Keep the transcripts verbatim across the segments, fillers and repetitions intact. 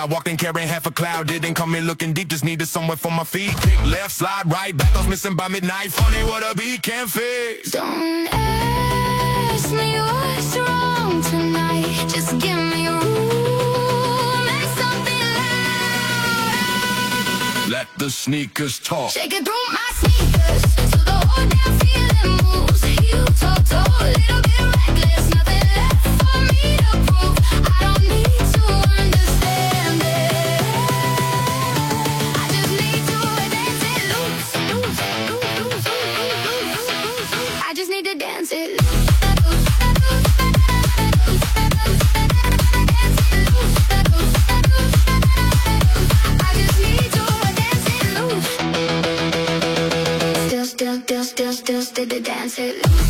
crowd. Walked in carrying half a cloud. Didn't come in looking deep, just needed somewhere for my feet. Kick left, slide right, back off missing by midnight. Funny what a beat can fix. Don't ask me what's wrong tonight. Just give me room. Make something loud. Let the sneakers talk. Shake it through my sneakers till the whole damn feeling moves. Heel toe toe, a little bit reckless. Nothing left for me to prove. I don't need to understand it. I just need to dance it loose, loose, loose, loose, loose, loose. I just need to dance it loose. Still, still, still, still, still to dance it loose.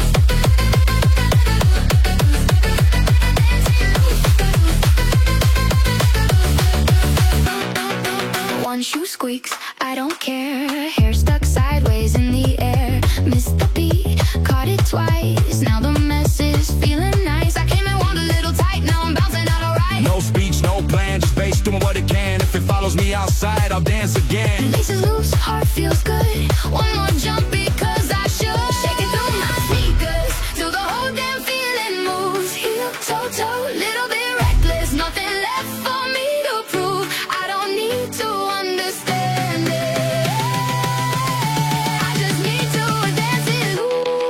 One shoe squeaks, I don't care. Hair stuck sideways in the air. Missed the beat, caught it twice. Now the mess is feeling nice. I came in one a little tight, now I'm bouncing out alright. No speech, no plan, just bass doing what it can. If it follows me outside, I'll dance again. Lace is loose, heart feels good. One more jump because I should. Shake it through my sneakers till the whole damn feeling moves. Heel toe toe, little bit reckless. Nothing left for me to prove. I don't need to understand it. I just need to dance it loose.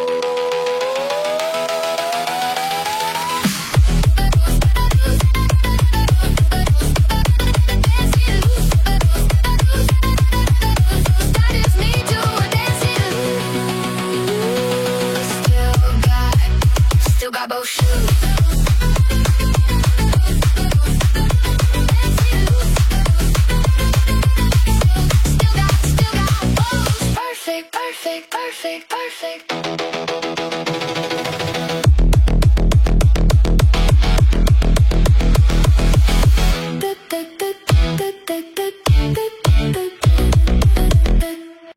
Dance it loose. I just need to dance it loose. Still got, still got both shoes. Still got, still got both. Perfect, perfect, perfect, perfect.